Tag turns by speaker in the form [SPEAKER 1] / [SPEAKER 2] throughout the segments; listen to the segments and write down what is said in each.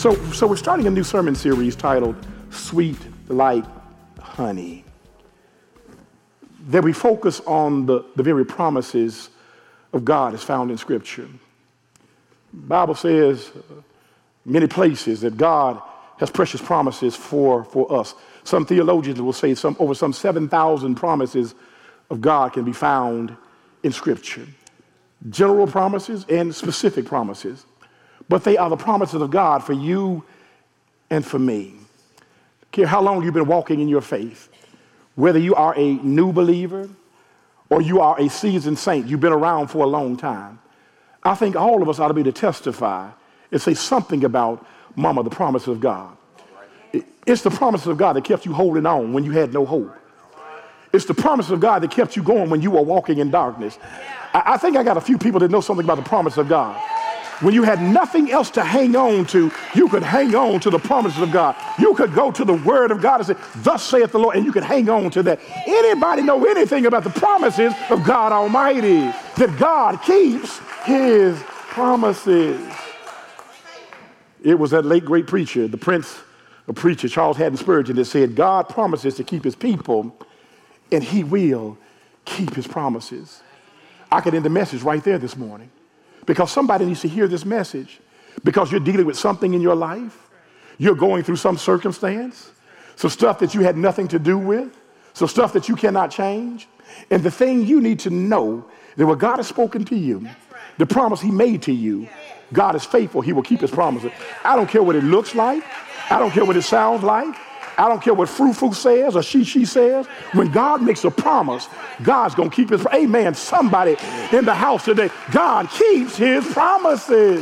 [SPEAKER 1] So we're starting a new sermon series titled Sweet Like Honey, that we focus on the very promises of God as found in Scripture. The Bible says many places that God has precious promises for us. Some theologians will say over some 7,000 promises of God can be found in Scripture. General promises and specific promises. But they are the promises of God for you and for me. I don't care how long you've been walking in your faith, whether you are a new believer or you are a seasoned saint, you've been around for a long time. I think all of us ought to be to testify and say something about, Mama, the promises of God. It's the promises of God that kept you holding on when you had no hope. It's the promises of God that kept you going when you were walking in darkness. I think I got a few people that know something about the promise of God. When you had nothing else to hang on to, you could hang on to the promises of God. You could go to the word of God and say, thus saith the Lord, and you could hang on to that. Anybody know anything about the promises of God Almighty? That God keeps his promises. It was that late great preacher, the prince of preachers, Charles Haddon Spurgeon, that said, God promises to keep his people, and he will keep his promises. I could end the message right there this morning. Because somebody needs to hear this message. Because you're dealing with something in your life. You're going through some circumstance. Some stuff that you had nothing to do with. Some stuff that you cannot change. And the thing you need to know that what God has spoken to you, the promise he made to you, God is faithful. He will keep his promises. I don't care what it looks like. I don't care what it sounds like. I don't care what Frou-Frou says or she says. When God makes a promise, God's going to keep his promise. Amen. Somebody in the house today, God keeps his promises.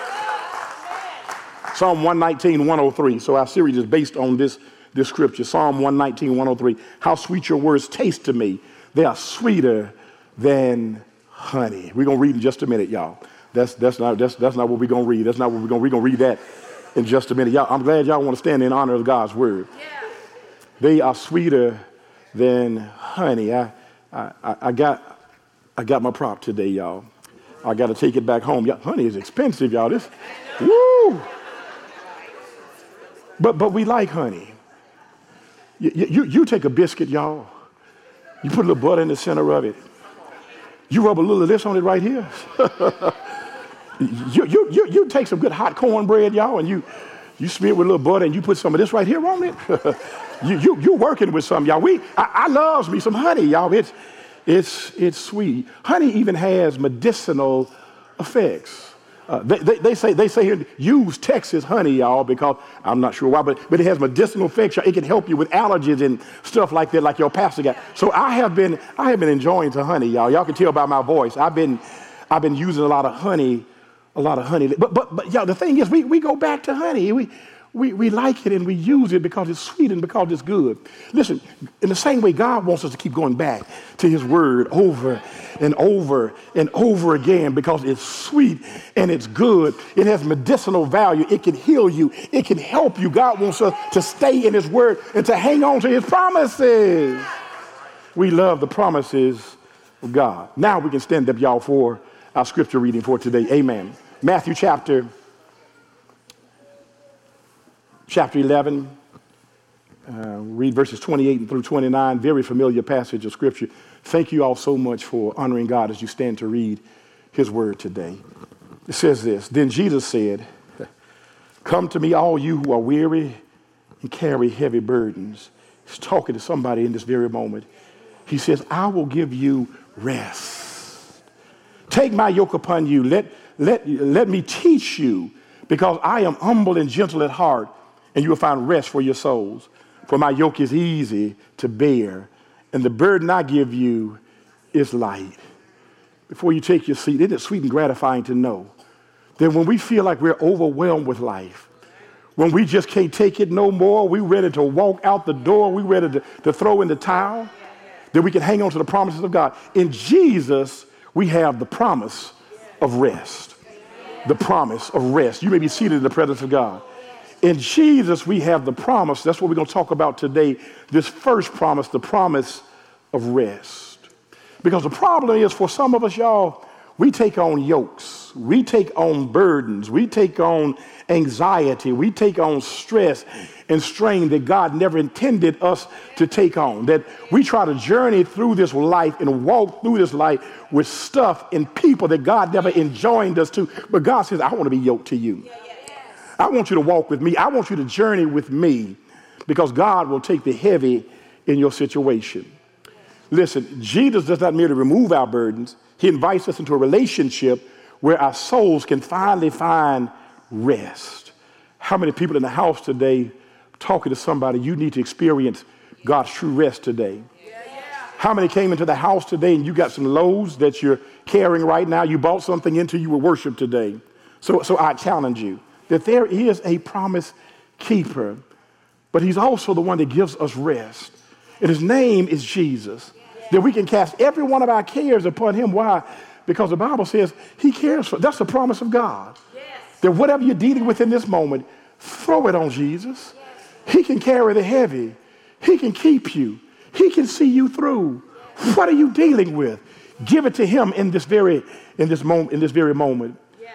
[SPEAKER 1] Psalm 119, 103. So our series is based on this scripture. Psalm 119, 103. How sweet your words taste to me. They are sweeter than honey. We're going to read in just a minute, y'all. That's not what we're going to read. That's not what we're going to read that in just a minute. Y'all, I'm glad y'all want to stand in honor of God's word. Yeah. They are sweeter than honey. I got my prop today, y'all. I got to take it back home. Honey is expensive, y'all. Woo! But we like honey. You take a biscuit, y'all. You put a little butter in the center of it. You rub a little of this on it right here. You take some good hot cornbread, y'all, and you smear it with a little butter, and you put some of this right here on it. You're working with some, y'all. I loves me some honey, y'all. It's sweet. Honey even has medicinal effects. They say here, use Texas honey, y'all, because I'm not sure why, but it has medicinal effects. It can help you with allergies and stuff like that, like your pastor got. So I have been enjoying some honey, y'all. Y'all can tell by my voice. I've been using a lot of honey. But yeah, the thing is, we go back to honey. We like it and we use it because it's sweet and because it's good. Listen, in the same way, God wants us to keep going back to his word over and over and over again because it's sweet and it's good. It has medicinal value. It can heal you. It can help you. God wants us to stay in his word and to hang on to his promises. We love the promises of God. Now we can stand up, y'all, for our scripture reading for today. Amen. Matthew chapter 11, read verses 28 through 29, very familiar passage of scripture. Thank you all so much for honoring God as you stand to read his word today. It says this, then Jesus said, come to me all you who are weary and carry heavy burdens. He's talking to somebody in this very moment. He says, I will give you rest. Take my yoke upon you. Let me teach you, because I am humble and gentle at heart, and you will find rest for your souls. For my yoke is easy to bear, and the burden I give you is light. Before you take your seat, isn't it sweet and gratifying to know that when we feel like we're overwhelmed with life, when we just can't take it no more, we're ready to walk out the door, we're ready to throw in the towel, that we can hang on to the promises of God. In Jesus, we have the promise of rest. The promise of rest. You may be seated in the presence of God. In Jesus, we have the promise. That's what we're going to talk about today. This first promise, the promise of rest. Because the problem is, for some of us, y'all, we take on yokes. we take on burdens, we take on anxiety, we take on stress and strain that God never intended us to take on. That we try to journey through this life and walk through this life with stuff and people that God never enjoined us to. But God says, I want to be yoked to you. I want you to walk with me. I want you to journey with me, because God will take the heavy in your situation. Listen, Jesus does not merely remove our burdens. He invites us into a relationship where our souls can finally find rest. How many people in the house today talking to somebody, you need to experience God's true rest today? How many came into the house today and you got some loads that you're carrying right now? You bought something into your worship today. So I challenge you that there is a promise keeper, but he's also the one that gives us rest. And his name is Jesus. That we can cast every one of our cares upon him. Why? Because the Bible says he cares for. That's the promise of God. Yes. That whatever you're dealing with in this moment, throw it on Jesus. Yes. He can carry the heavy. He can keep you. He can see you through. Yes. What are you dealing with? Give it to him in this very moment. Yeah.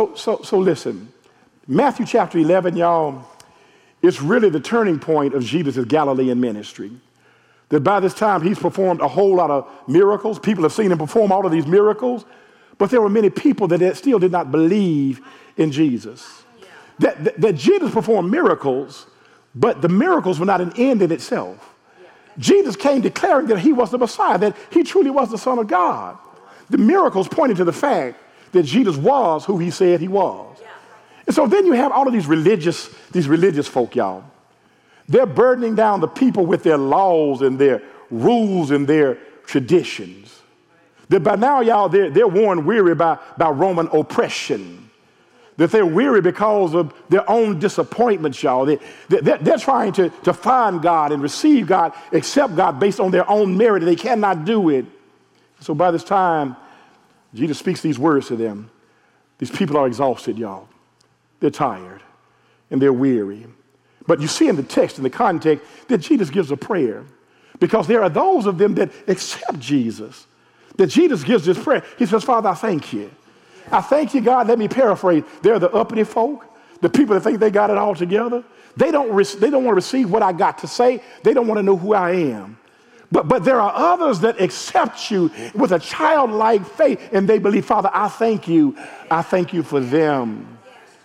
[SPEAKER 1] So listen. Matthew chapter 11, y'all, it's really the turning point of Jesus' Galilean ministry. That by this time he's performed a whole lot of miracles. People have seen him perform all of these miracles, but there were many people that still did not believe in Jesus. Yeah. That Jesus performed miracles, but the miracles were not an end in itself. Yeah. Jesus came declaring that he was the Messiah, that he truly was the Son of God. The miracles pointed to the fact that Jesus was who he said he was. Yeah. And so then you have all of these religious folk, y'all. They're burdening down the people with their laws and their rules and their traditions. That by now, y'all, they're worn weary by Roman oppression. That they're weary because of their own disappointments, y'all. They're trying to find God and receive God, accept God based on their own merit. They cannot do it. So by this time, Jesus speaks these words to them. These people are exhausted, y'all. They're tired and they're weary. But you see in the text, in the context, that Jesus gives a prayer, because there are those of them that accept Jesus, that Jesus gives this prayer. He says, Father, I thank you. I thank you, God. Let me paraphrase. They're the uppity folk, the people that think they got it all together. They don't want to receive what I got to say. They don't want to know who I am. But there are others that accept you with a childlike faith, and they believe, Father, I thank you. I thank you for them.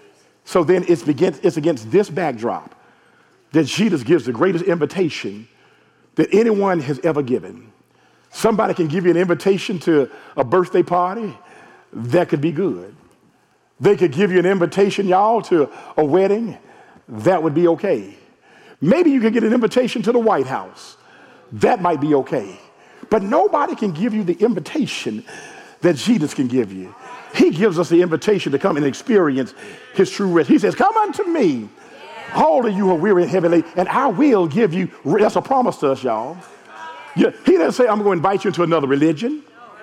[SPEAKER 1] So then it's against this backdrop that Jesus gives the greatest invitation that anyone has ever given. Somebody can give you an invitation to a birthday party. That could be good. They could give you an invitation, y'all, to a wedding. That would be okay. Maybe you could get an invitation to the White House. That might be okay. But nobody can give you the invitation that Jesus can give you. He gives us the invitation to come and experience his true rest. He says, come unto me, all of you who are weary and heavy laden, and I will give you rest. That's a promise to us, y'all. Yeah, he doesn't say, I'm going to invite you into another religion.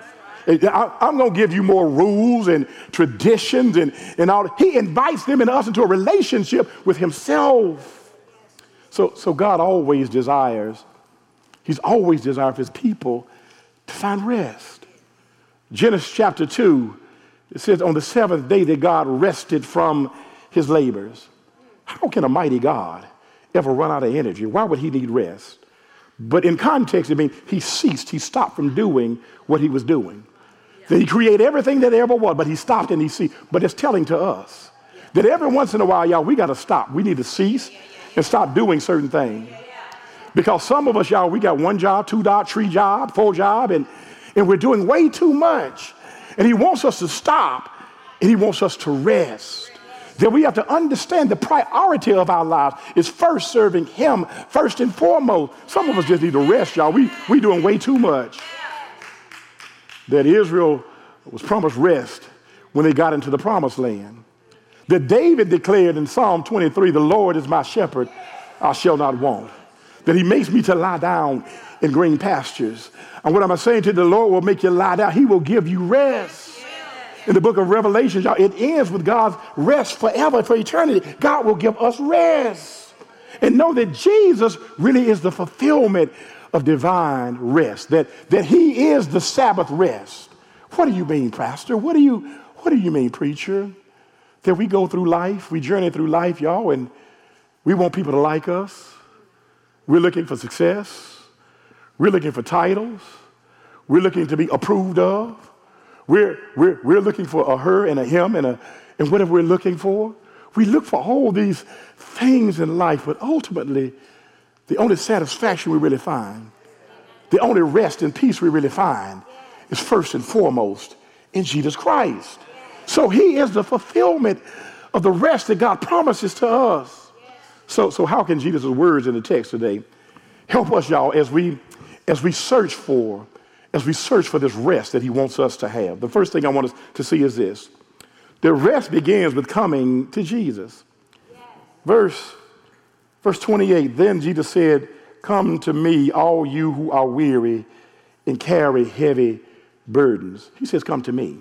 [SPEAKER 1] I'm going to give you more rules and traditions and all. He invites them and us into a relationship with himself. So God always desires, he's always desired for his people to find rest. Genesis chapter 2, it says on the seventh day that God rested from his labors. How can a mighty God ever run out of energy? Why would he need rest? But in context, it means he stopped from doing what he was doing. Yeah. That he created everything that there ever was, but he stopped and he ceased. But it's telling to us that every once in a while, y'all, we got to stop. We need to cease and stop doing certain things. Because some of us, y'all, we got 1 job, 2 job, 3 job, 4 job, and we're doing way too much. And he wants us to stop, and he wants us to rest. That we have to understand the priority of our lives is first serving him first and foremost. Some of us just need to rest, y'all. We doing way too much. That Israel was promised rest when they got into the promised land. That David declared in Psalm 23, the Lord is my shepherd, I shall not want. That he makes me to lie down in green pastures. And what am I saying to the Lord will make you lie down. He will give you rest. In the book of Revelation, y'all, it ends with God's rest forever, for eternity. God will give us rest. And know that Jesus really is the fulfillment of divine rest, that he is the Sabbath rest. What do you mean, Pastor? What do What do you mean, preacher? That we go through life, we journey through life, y'all, and we want people to like us. We're looking for success. We're looking for titles. We're looking to be approved of. We're looking for a her and a him and whatever we're looking for. We look for all these things in life, but ultimately, the only satisfaction we really find, the only rest and peace we really find is first and foremost in Jesus Christ. So he is the fulfillment of the rest that God promises to us. So how can Jesus' words in the text today help us, y'all, as we search for this rest that he wants us to have? The first thing I want us to see is this. The rest begins with coming to Jesus. Verse 28, then Jesus said, come to me, all you who are weary and carry heavy burdens. He says, come to me.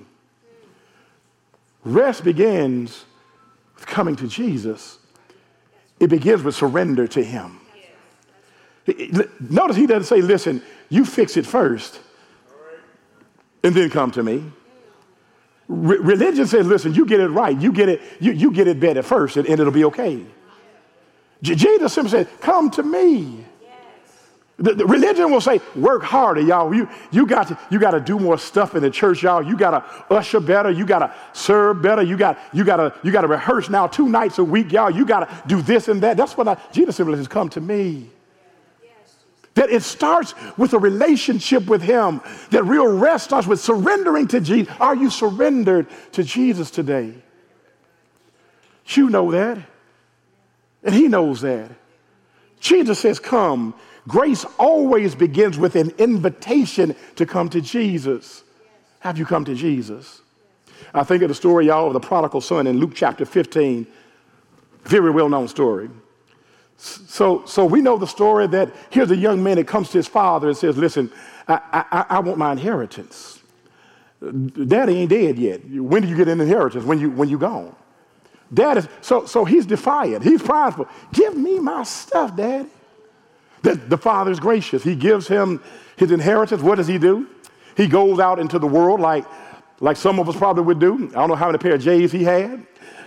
[SPEAKER 1] Rest begins with coming to Jesus. It begins with surrender to him. Notice he doesn't say, listen, you fix it first and then come to me. Religion says, listen, you get it right. You get it better first and it'll be okay. Jesus simply said, come to me. The religion will say, work harder, y'all. You got to do more stuff in the church, y'all. You got to usher better. You got to serve better. You got to rehearse now 2 nights a week, y'all. You got to do this and that. That's what Jesus simply says, come to me. That it starts with a relationship with him. That real rest starts with surrendering to Jesus. Are you surrendered to Jesus today? You know that. And he knows that. Jesus says, come. Grace always begins with an invitation to come to Jesus. Have you come to Jesus? I think of the story, y'all, of the prodigal son in Luke chapter 15. Very well-known story. So we know the story that here's a young man that comes to his father and says, listen, I want my inheritance. Daddy ain't dead yet. When do you get an inheritance? When you gone. Dad so he's defiant. He's prideful. Give me my stuff, Daddy. The father is gracious. He gives him his inheritance. What does he do? He goes out into the world like some of us probably would do. I don't know how many pair of J's he had.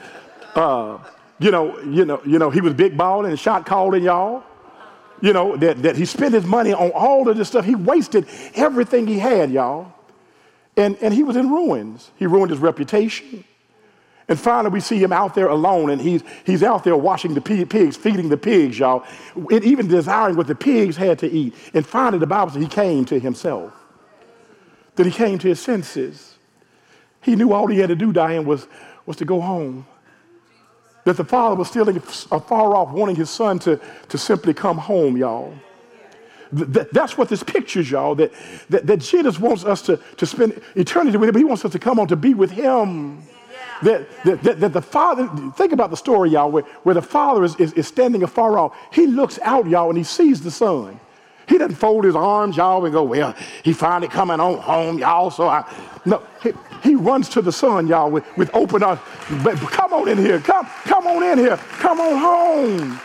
[SPEAKER 1] He was big balling and shot calling, y'all. You know, that he spent his money on all of this stuff. He wasted everything he had, y'all. And he was in ruins. He ruined his reputation. And finally, we see him out there alone, and he's out there washing the pigs, feeding the pigs, y'all, and even desiring what the pigs had to eat. And finally, the Bible says he came to himself, that he came to his senses. He knew all he had to do, Diane, was to go home. That the father was still afar off, wanting his son to simply come home, y'all. That's what this pictures, y'all, that Jesus wants us to spend eternity with him, but he wants us to come on to be with him. That the father, think about the story, y'all, where the father is standing afar off. He looks out, y'all, and he sees the son. He doesn't fold his arms, y'all, and go, well, he finally coming on home, y'all, no, he runs to the son, y'all, with open arms. But come on in here, come on in here, come on home.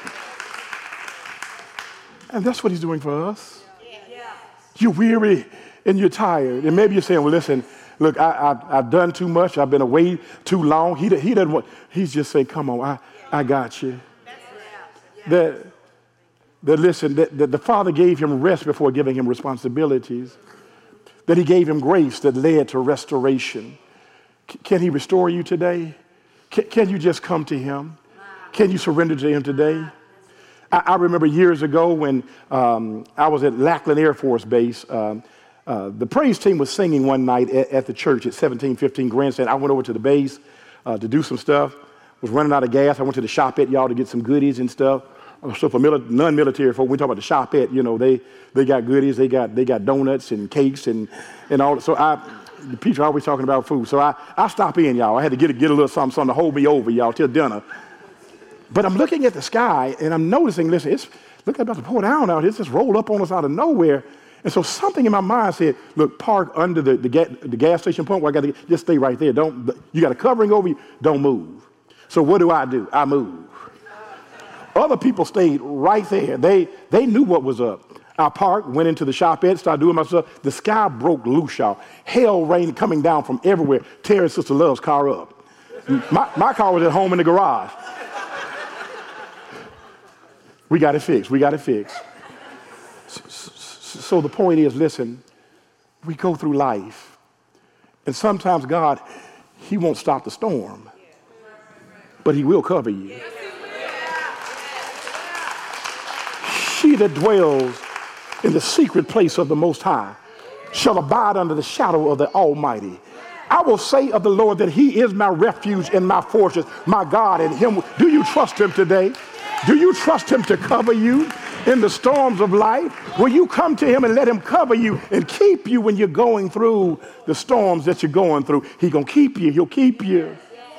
[SPEAKER 1] And that's what he's doing for us. You're weary and you're tired. And maybe you're saying, well, listen, look, I've done too much. I've been away too long. He doesn't want. He's just saying, come on, I got you. That the Father gave him rest before giving him responsibilities. That he gave him grace that led to restoration. Can he restore you today? Can you just come to him? Can you surrender to him today? I remember years ago when I was at Lackland Air Force Base. The praise team was singing one night at the church at 1715 Grandstand. I went over to the base to do some stuff. Was running out of gas. I went to the shopette, y'all, to get some goodies and stuff. So for non-military folk, we talk about the shopette. You know, they got goodies. They got donuts and cakes and all. So the people are always talking about food. So I stop in, y'all. I had to get a little something to hold me over, y'all, till dinner. But I'm looking at the sky and I'm noticing. Listen, it's about to pour down out. It's just rolled up on us out of nowhere. And so something in my mind said, look, park under the gas station pump where I got to just stay right there. You got a covering over you. Don't move. So what do? I move. Other people stayed right there. They knew what was up. I parked, went into the shop, started doing my stuff. The sky broke loose, y'all. Hail rain coming down from everywhere, tearing Sister Love's car up. My car was at home in the garage. We got it fixed. We got it fixed. So the point is, listen, we go through life, and sometimes God, he won't stop the storm, but he will cover you. She that dwells in the secret place of the Most High shall abide under the shadow of the Almighty. I will say of the Lord that he is my refuge and my fortress, my God, and him. Do you trust him today? Do you trust him to cover you in the storms of life? Will you come to him and let him cover you and keep you when you're going through the storms that you're going through? He's going to keep you. He'll keep you.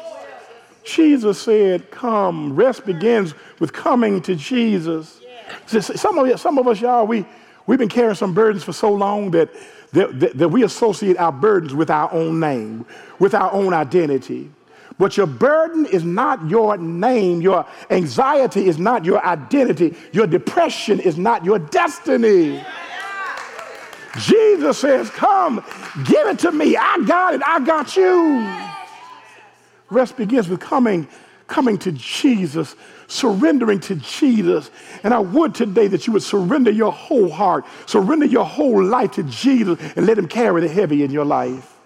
[SPEAKER 1] Jesus said, come. Rest begins with coming to Jesus. Some of us, y'all, we've been carrying some burdens for so long that we associate our burdens with our own name, with our own identity. But your burden is not your name. Your anxiety is not your identity. Your depression is not your destiny. Jesus says, come, give it to me. I got it. I got you. Rest begins with coming to Jesus, surrendering to Jesus. And I would today that you would surrender your whole heart, surrender your whole life to Jesus, and let him carry the heavy in your life.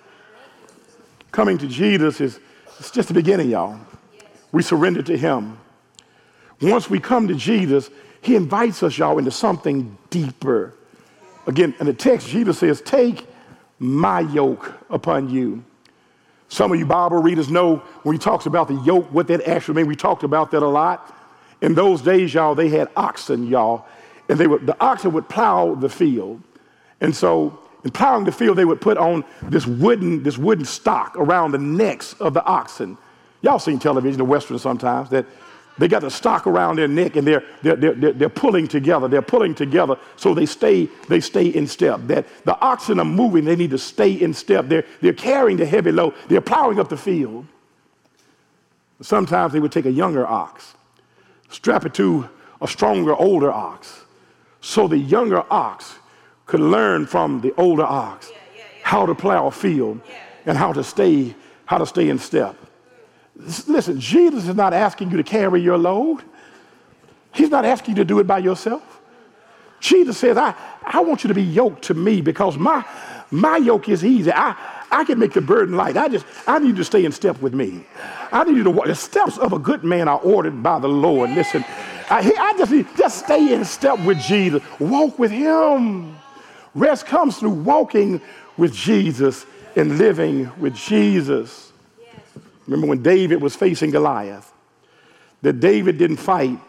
[SPEAKER 1] Coming to Jesus it's just the beginning, y'all. We surrender to him. Once we come to Jesus, he invites us, y'all, into something deeper. Again, in the text, Jesus says, take my yoke upon you. Some of you Bible readers know when he talks about the yoke, what that actually means. We talked about that a lot. In those days, y'all, they had oxen, y'all, and the oxen would plow the field. And so in plowing the field, they would put on this wooden stock around the necks of the oxen. Y'all seen television, the Western sometimes, that they got the stock around their neck and they're pulling together. They're pulling together so they stay in step. That the oxen are moving, they need to stay in step. They're carrying the heavy load. They're plowing up the field. Sometimes they would take a younger ox, strap it to a stronger, older ox, so the younger ox could learn from the older ox how to plow a field and how to stay in step. Listen, Jesus is not asking you to carry your load. He's not asking you to do it by yourself. Jesus says, I want you to be yoked to me because my yoke is easy. I can make the burden light. I need you to stay in step with me. I need you to walk. The steps of a good man are ordered by the Lord. Listen, I just need just stay in step with Jesus. Walk with him. Rest comes through walking with Jesus and living with Jesus. Yes. Remember when David was facing Goliath, that David didn't fight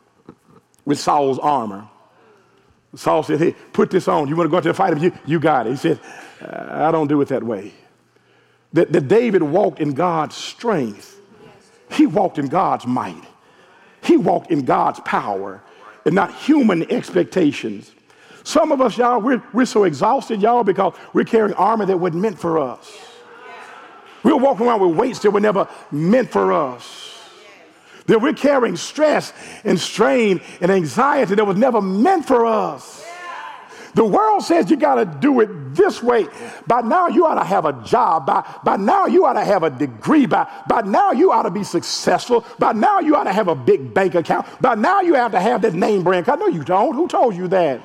[SPEAKER 1] with Saul's armor. Saul said, hey, put this on. You want to go out there and fight him? You got it. He said, I don't do it that way. That David walked in God's strength. He walked in God's might. He walked in God's power and not human expectations. Some of us, y'all, we're so exhausted, y'all, because we're carrying armor that wasn't meant for us. We're walking around with weights that were never meant for us. That we're carrying stress and strain and anxiety that was never meant for us. The world says you got to do it this way. By now, you ought to have a job. By now, you ought to have a degree. By now, you ought to be successful. By now, you ought to have a big bank account. By now, you have to have that name brand. I know you don't. Who told you that?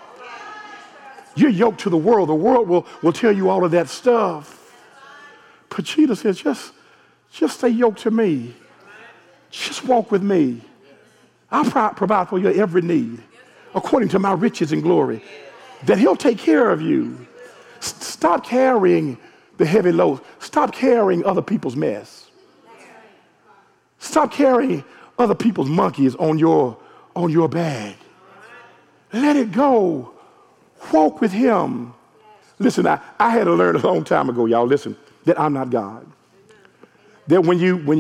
[SPEAKER 1] You're yoked to the world. The world will tell you all of that stuff. But Jesus says, just stay yoked to me. Just walk with me. I'll provide for your every need according to my riches and glory. That he'll take care of you. Stop carrying the heavy load. Stop carrying other people's mess. Stop carrying other people's monkeys on your bag. Let it go. Walk with him. Listen, I had to learn a long time ago, y'all, listen, that I'm not God. That when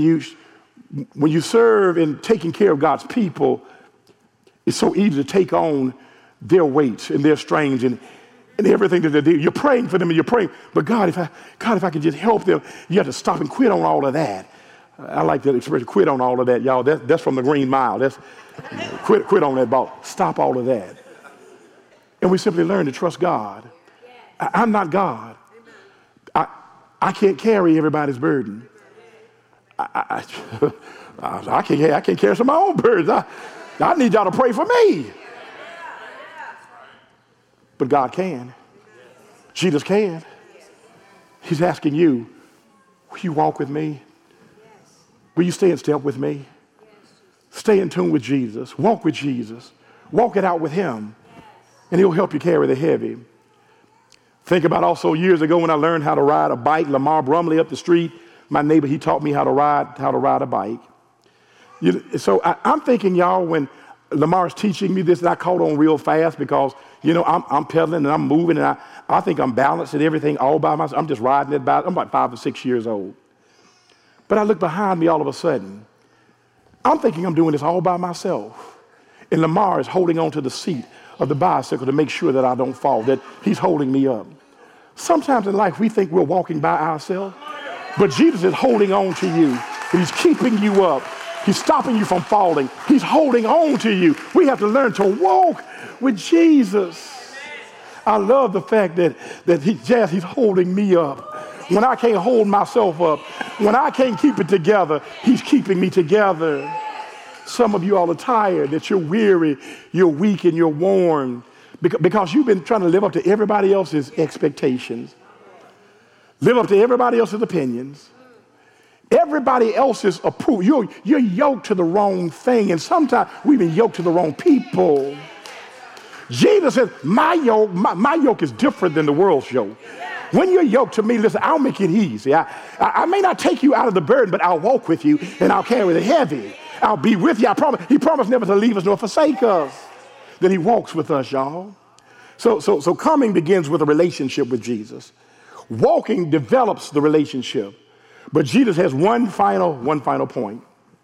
[SPEAKER 1] you serve in taking care of God's people, it's so easy to take on their weights and their strains and everything that they do. You're praying for them and you're praying, but God, if I could just help them, you have to stop and quit on all of that. I like that expression, quit on all of that, y'all. That's from the Green Mile. That's quit on that ball. Stop all of that. And we simply learn to trust God. I'm not God. I can't carry everybody's burden. I can't carry some of my own burdens. I need y'all to pray for me. But God can. Jesus can. He's asking you, will you walk with me? Will you stay in step with me? Stay in tune with Jesus. Walk with Jesus. Walk it out with him. And he'll help you carry the heavy. Think about also years ago when I learned how to ride a bike. Lamar Brumley up the street, my neighbor, he taught me how to ride a bike. So I'm thinking, y'all, when Lamar's teaching me this, and I caught on real fast because, I'm pedaling and I'm moving and I think I'm balanced and everything all by myself. I'm just riding it by. I'm like 5 or 6 years old. But I look behind me all of a sudden. I'm thinking I'm doing this all by myself. And Lamar is holding on to the seat of the bicycle to make sure that I don't fall, that he's holding me up. Sometimes in life we think we're walking by ourselves, but Jesus is holding on to you. He's keeping you up. He's stopping you from falling. He's holding on to you. We have to learn to walk with Jesus. I love the fact that he's holding me up. When I can't hold myself up, when I can't keep it together, he's keeping me together. Some of you all are tired, that you're weary, you're weak, and you're worn because you've been trying to live up to everybody else's expectations, live up to everybody else's opinions, everybody else's approval. You're yoked to the wrong thing, and sometimes we've been yoked to the wrong people. Jesus says, my yoke is different than the world's yoke. When you're yoked to me, listen, I'll make it easy. I may not take you out of the burden, but I'll walk with you and I'll carry the heavy. I'll be with you. I promise. He promised never to leave us nor forsake us. Then he walks with us, y'all. So coming begins with a relationship with Jesus. Walking develops the relationship. But Jesus has one final point,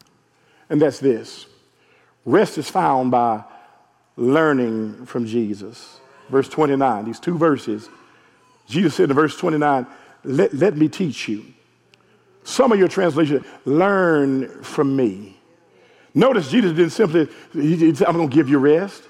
[SPEAKER 1] and that's this. Rest is found by learning from Jesus. Verse 29, these two verses. Jesus said in verse 29, let me teach you. Some of your translations, learn from me. Notice Jesus didn't simply, he said, I'm going to give you rest.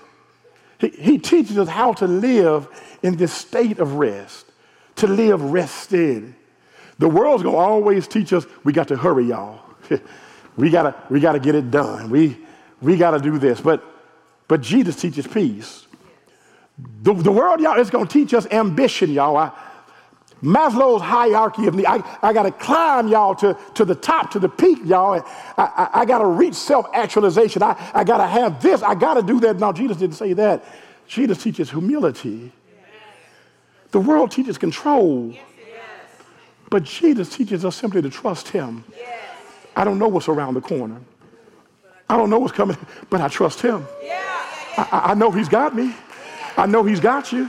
[SPEAKER 1] He teaches us how to live in this state of rest, to live rested. The world's going to always teach us, we got to hurry, y'all. we got to get it done. We got to do this. But Jesus teaches peace. The world, y'all, is going to teach us ambition, y'all. Maslow's hierarchy of needs. I got to climb, y'all, to the top, to the peak, y'all. I got to reach self-actualization. I got to have this. I got to do that. No, Jesus didn't say that. Jesus teaches humility. The world teaches control. But Jesus teaches us simply to trust him. I don't know what's around the corner. I don't know what's coming, but I trust him. I know he's got me. I know he's got you.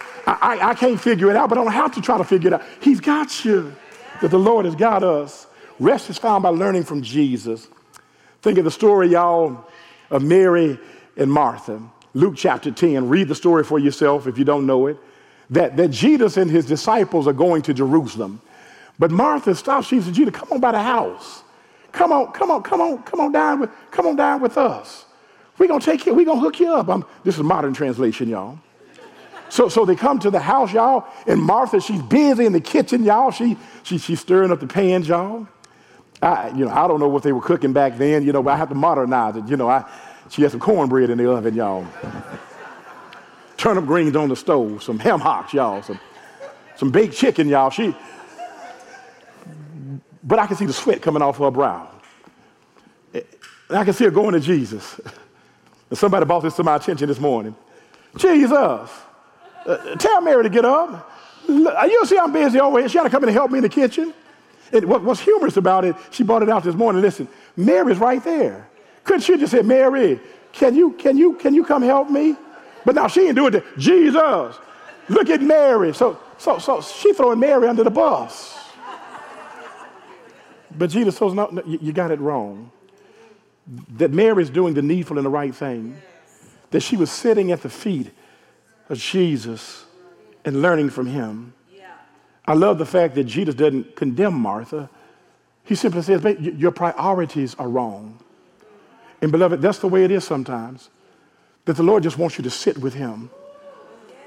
[SPEAKER 1] I can't figure it out, but I don't have to try to figure it out. He's got you. That the Lord has got us. Rest is found by learning from Jesus. Think of the story, y'all, of Mary and Martha. Luke chapter 10. Read the story for yourself if you don't know it. That Jesus and his disciples are going to Jerusalem. But Martha stops. She says, Jesus, come on by the house. Come on down with us. We're going to take you, we're going to hook you up. This is modern translation, y'all. So they come to the house, y'all, and Martha, she's busy in the kitchen, y'all. She's stirring up the pans, y'all. I don't know what they were cooking back then, but I have to modernize it. She had some cornbread in the oven, y'all. Turnip greens on the stove, some ham hocks, y'all, some baked chicken, y'all. But I can see the sweat coming off her brow. And I can see her going to Jesus. And somebody brought this to my attention this morning. Jesus, tell Mary to get up. You see I'm busy over here. She had to come in and help me in the kitchen. And what's humorous about it, she brought it out this morning. Listen, Mary's right there. Couldn't she just say, Mary, can you come help me? But now she didn't do it. Jesus, look at Mary. So she throwing Mary under the bus. But Jesus says, no, you got it wrong. That Mary's doing the needful and the right thing. That she was sitting at the feet of Jesus and learning from him. I love the fact that Jesus doesn't condemn Martha. He simply says, your priorities are wrong. And beloved, that's the way it is sometimes. That the Lord just wants you to sit with him.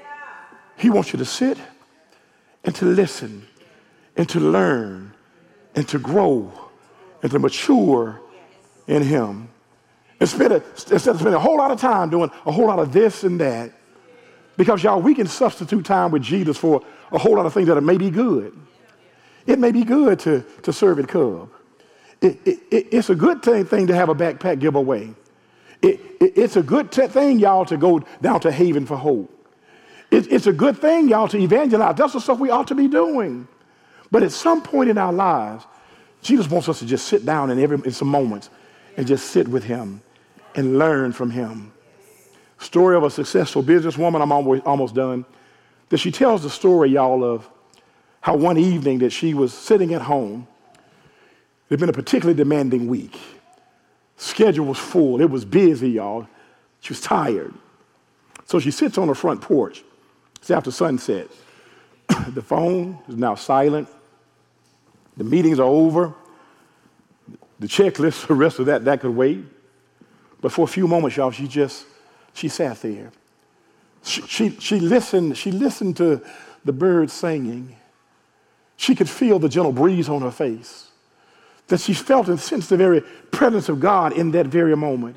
[SPEAKER 1] He wants you to sit and to listen and to learn and to grow and to mature in him. Instead of spending a whole lot of time doing a whole lot of this and that. Because, y'all, we can substitute time with Jesus for a whole lot of things that may be good. It may be good to serve at Cub. It's a good thing to have a backpack giveaway. It's a good thing, y'all, to go down to Haven for Hope. It's a good thing, y'all, to evangelize. That's the stuff we ought to be doing. But at some point in our lives, Jesus wants us to just sit down in some moments and just sit with him and learn from him. Story of a successful businesswoman, I'm almost done, that she tells the story, y'all, of how one evening that she was sitting at home. It had been a particularly demanding week. Schedule was full. It was busy, y'all. She was tired. So she sits on the front porch. It's after sunset. The phone is now silent. The meetings are over. The checklist, the rest of that could wait. But for a few moments, y'all, she sat there. She listened to the birds singing. She could feel the gentle breeze on her face. That she felt and sensed the very presence of God in that very moment.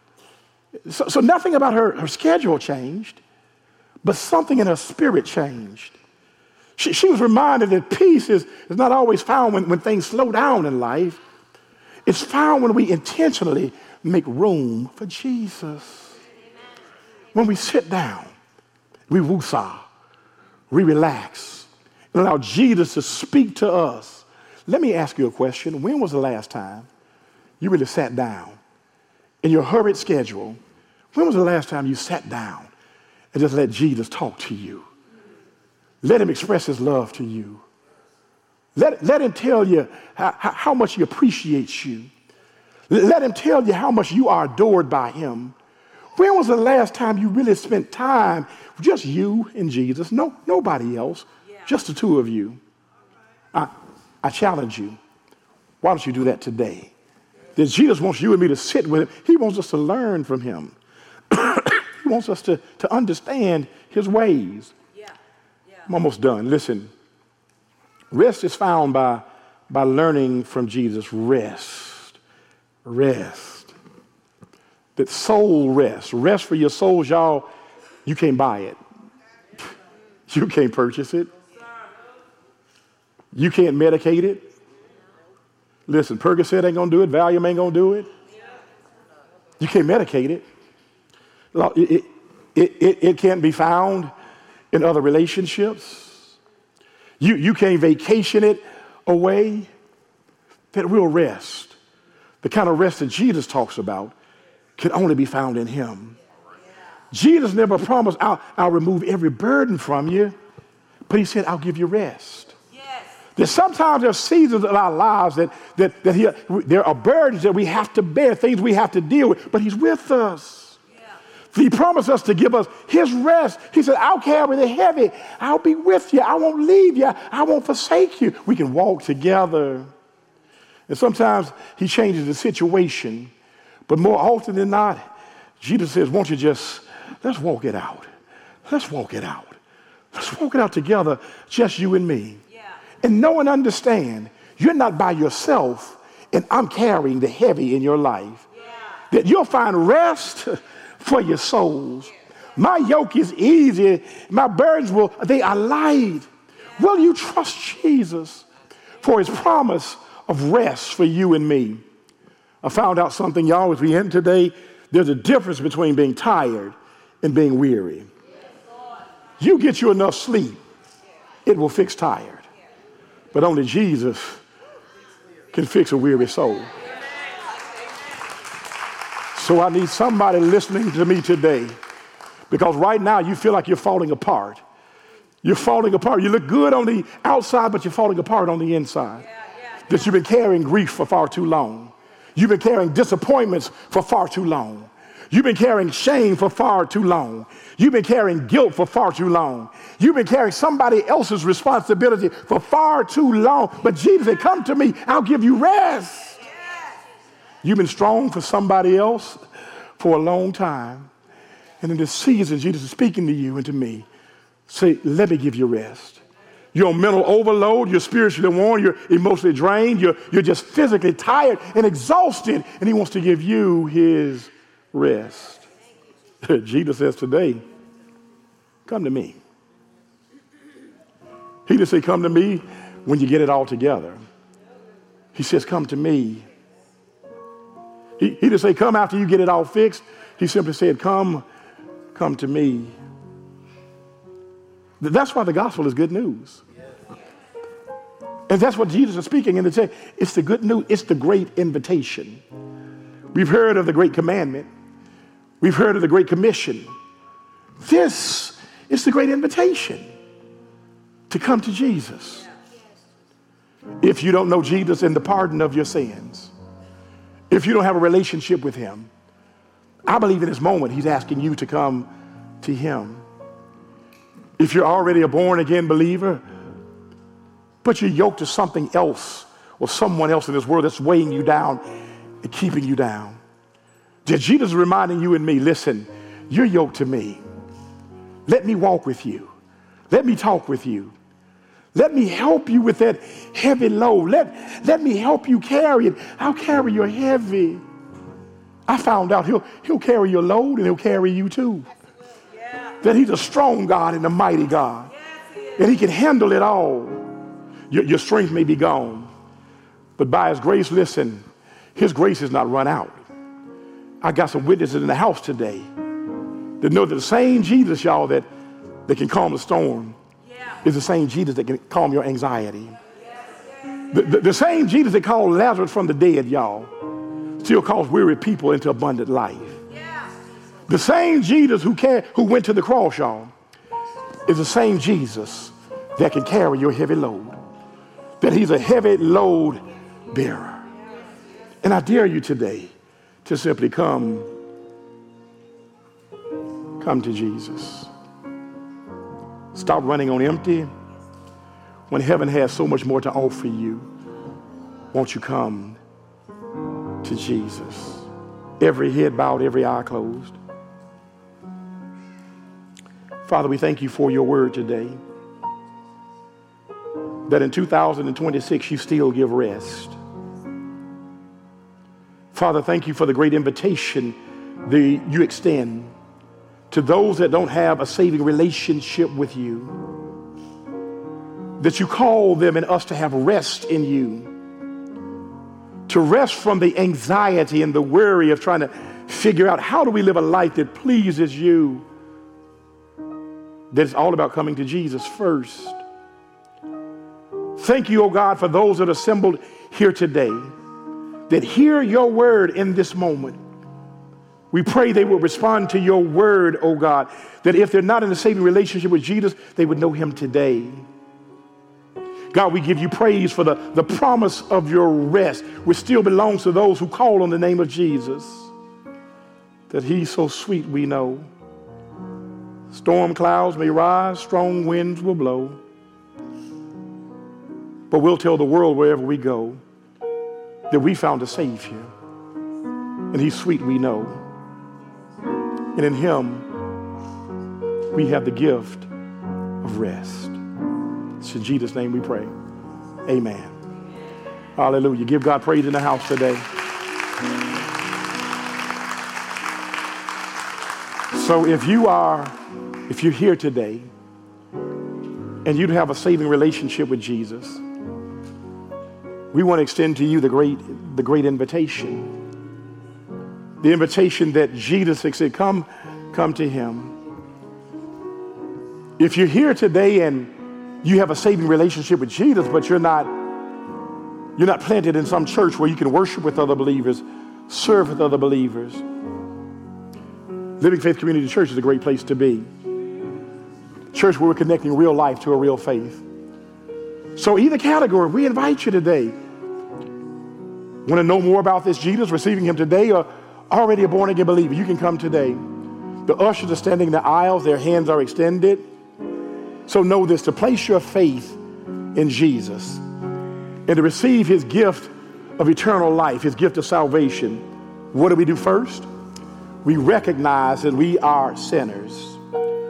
[SPEAKER 1] So nothing about her schedule changed, but something in her spirit changed. She was reminded that peace is not always found when things slow down in life. It's found when we intentionally make room for Jesus. When we sit down, we woosah, we relax, and allow Jesus to speak to us. Let me ask you a question. When was the last time you really sat down in your hurried schedule? When was the last time you sat down and just let Jesus talk to you? Let him express his love to you. Let him tell you how much he appreciates you. Let him tell you how much you are adored by him. When was the last time you really spent time, just you and Jesus, nobody else, just the two of you? I challenge you. Why don't you do that today? That Jesus wants you and me to sit with him. He wants us to learn from him. He wants us to understand his ways. I'm almost done. Listen, rest is found by learning from Jesus. Rest. That soul rest. Rest for your souls, y'all. You can't buy it. You can't purchase it. You can't medicate it. Listen, Percocet ain't going to do it. Valium ain't going to do it. You can't medicate it. It can't be found in other relationships. You can't vacation it away. That real rest, the kind of rest that Jesus talks about, can only be found in him. Jesus never promised, I'll remove every burden from you, but he said, I'll give you rest. That sometimes there are seasons of our lives that there are burdens that we have to bear, things we have to deal with, but he's with us. He promised us to give us his rest. He said, I'll carry the heavy. I'll be with you. I won't leave you. I won't forsake you. We can walk together. And sometimes he changes the situation, but more often than not, Jesus says, won't you just, let's walk it out. Let's walk it out. Let's walk it out together, just you and me. And know and understand, you're not by yourself, and I'm carrying the heavy in your life. That you'll find rest for your souls. My yoke is easy. My burdens they are light. Will you trust Jesus for his promise of rest for you and me? I found out something, y'all, as we end today. There's a difference between being tired and being weary. You get you enough sleep, it will fix tired. But only Jesus can fix a weary soul. So I need somebody listening to me today, because right now you feel like you're falling apart. You're falling apart. You look good on the outside, but you're falling apart on the inside. That you've been carrying grief for far too long. You've been carrying disappointments for far too long. You've been carrying shame for far too long. You've been carrying guilt for far too long. You've been carrying somebody else's responsibility for far too long. But Jesus said, come to me, I'll give you rest. You've been strong for somebody else for a long time. And in this season, Jesus is speaking to you and to me. Say, let me give you rest. You're on mental overload, you're spiritually worn, you're emotionally drained, you're just physically tired and exhausted, and he wants to give you his rest. Jesus says today, come to me. He didn't say come to me when you get it all together. He says come to me. He didn't say come after you get it all fixed. He simply said come to me. That's why the gospel is good news. And that's what Jesus is speaking in the text. It's the good news. It's the great invitation. We've heard of the great commandment. We've heard of the great commission. This is the great invitation to come to Jesus. If you don't know Jesus and the pardon of your sins, if you don't have a relationship with him, I believe in this moment he's asking you to come to him. If you're already a born-again believer, but you're yoked to something else or someone else in this world that's weighing you down and keeping you down, Jesus is reminding you and me, listen, you're yoked to me. Let me walk with you. Let me talk with you. Let me help you with that heavy load. Let me help you carry it. I'll carry your heavy. I found out he'll carry your load and he'll carry you too. That he's a strong God and a mighty God. And he can handle it all. Your strength may be gone, but by his grace, listen, his grace is not run out. I got some witnesses in the house today that know that the same Jesus, y'all, that can calm the storm is the same Jesus that can calm your anxiety. The same Jesus that called Lazarus from the dead, y'all, still calls weary people into abundant life. The same Jesus who went to the cross, y'all, is the same Jesus that can carry your heavy load. That he's a heavy load bearer. And I dare you today to simply come to Jesus. Stop running on empty when heaven has so much more to offer you. Won't you come to Jesus? Every head bowed, every eye closed. Father, we thank you for your word today. That in 2026 you still give rest. Father, thank you for the great invitation you extend to those that don't have a saving relationship with you. That you call them and us to have rest in you. To rest from the anxiety and the worry of trying to figure out how do we live a life that pleases you. That it's all about coming to Jesus first. Thank you, oh God, for those that are assembled here today that hear your word in this moment. We pray they will respond to your word, oh God, that if they're not in a saving relationship with Jesus, they would know him today. God, we give you praise for the promise of your rest, which still belongs to those who call on the name of Jesus. That he's so sweet, we know. Storm clouds may rise, strong winds will blow. But we'll tell the world wherever we go that we found a Savior. And he's sweet, we know. And in him, we have the gift of rest. It's in Jesus' name we pray. Amen. Hallelujah. Give God praise in the house today. So if you're here today and you'd have a saving relationship with Jesus, we want to extend to you the great invitation. The invitation that Jesus said, come to him. If you're here today and you have a saving relationship with Jesus, but you're not planted in some church where you can worship with other believers, serve with other believers, Living Faith Community Church is a great place to be. Church where we're connecting real life to a real faith. So either category, we invite you today. Want to know more about this Jesus, receiving him today, or already a born-again believer? You can come today. The ushers are standing in the aisles. Their hands are extended. So know this, to place your faith in Jesus and to receive his gift of eternal life, his gift of salvation, what do we do first? We recognize that we are sinners.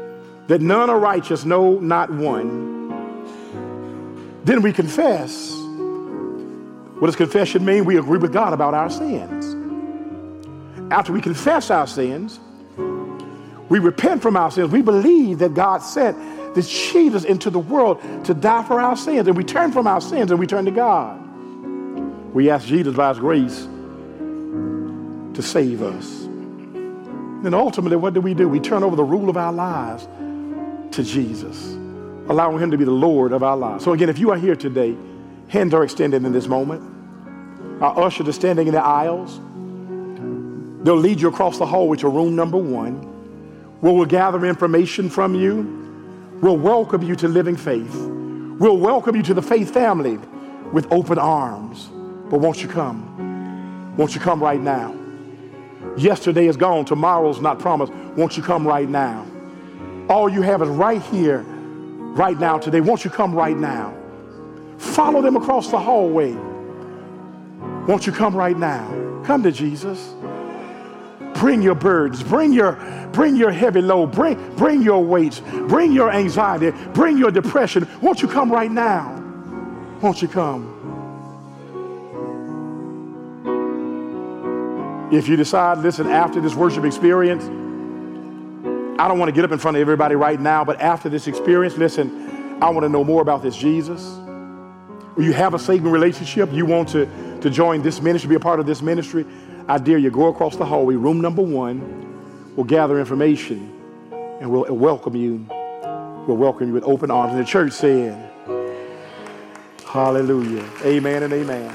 [SPEAKER 1] that none are righteous, no, not one. Then we confess. What does confession mean? We agree with God about our sins. After we confess our sins, we repent from our sins. We believe that God sent this Jesus into the world to die for our sins. And we turn from our sins and we turn to God. We ask Jesus by his grace to save us. Then ultimately, what do? We turn over the rule of our lives to Jesus, allowing him to be the Lord of our lives. So again, if you are here today, hands are extended in this moment. Our ushers are standing in the aisles. They'll lead you across the hallway to room number 1, where we'll gather information from you. We'll welcome you to Living Faith. We'll welcome you to the faith family with open arms. But won't you come? Won't you come right now? Yesterday is gone. Tomorrow's not promised. Won't you come right now? All you have is right here, right now, today. Won't you come right now? Follow them across the hallway. Won't you come right now? Come to Jesus. Bring your burdens. Bring your heavy load. Bring your weights. Bring your anxiety. Bring your depression. Won't you come right now? Won't you come? If you decide, listen, after this worship experience, I don't want to get up in front of everybody right now, but after this experience, listen, I want to know more about this Jesus. Or you have a saving relationship, you want to join this ministry, be a part of this ministry, I dare you, go across the hallway, room number 1. We'll gather information and we'll welcome you. We'll welcome you with open arms. And the church said, hallelujah. Amen and amen.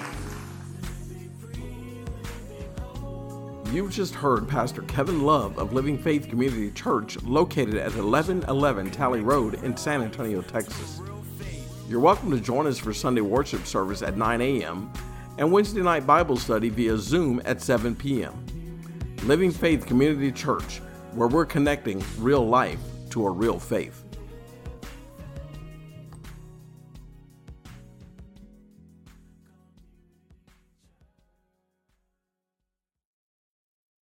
[SPEAKER 2] You've just heard Pastor Kevin Love of Living Faith Community Church, located at 1111 Talley Road in San Antonio, Texas. You're welcome to join us for Sunday worship service at 9 a.m. and Wednesday night Bible study via Zoom at 7 p.m. Living Faith Community Church, where we're connecting real life to a real faith.